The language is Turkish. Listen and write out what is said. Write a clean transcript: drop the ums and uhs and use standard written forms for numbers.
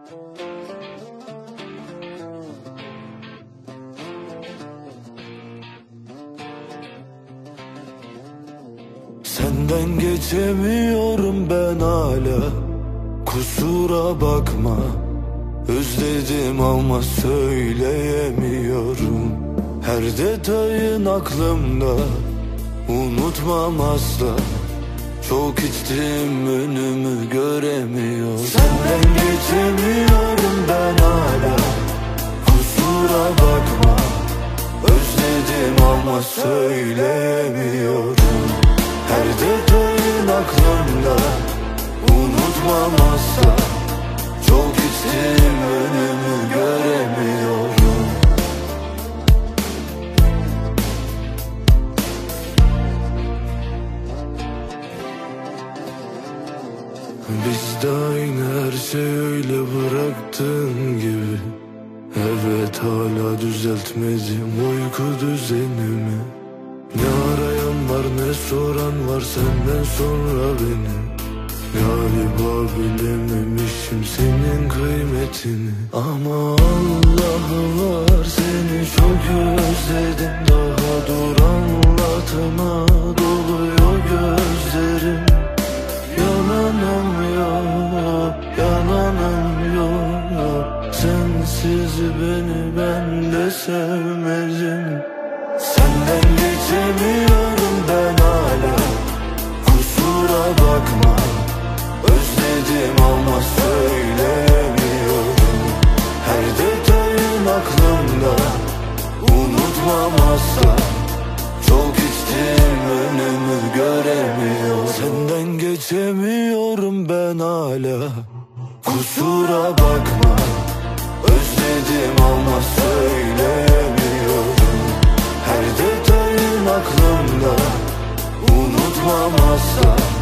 Senden geçemiyorum ben hala, kusura bakma. Özledim ama söyleyemiyorum. Her detayın aklımda, unutmam asla. Çok içtim, önümü göremiyorum. Senden geçemiyorum ben hala, kusura bakma. Özledim ama söyleyemiyorum. Her detayın aklımda, unutmam asla. Çok içtim, önümü göremiyorum. Biz de aynı, her şey öyle bıraktığın gibi. Evet, hala düzeltmedim uyku düzenimi. Ne arayan var ne soran var senden sonra beni. Galiba bilememişim senin kıymetini. Ama Allah var, seni çok özledim. Daha dur anlatma, doluyor gözlerim. Yalanım yok, yalanım yok. Sensiz beni ben de sevmedim. Senden geçemiyorum ben hala, kusura bakma. Özledim ama söyleyemiyorum. Her detayın aklımda, unutmam asla. Çok içtim, önümü göremiyorum. Senden geçemiyorum ben hala, kusura bakma. Özledim ama söyleyemiyorum. Her detayın aklımda, unutmam asla.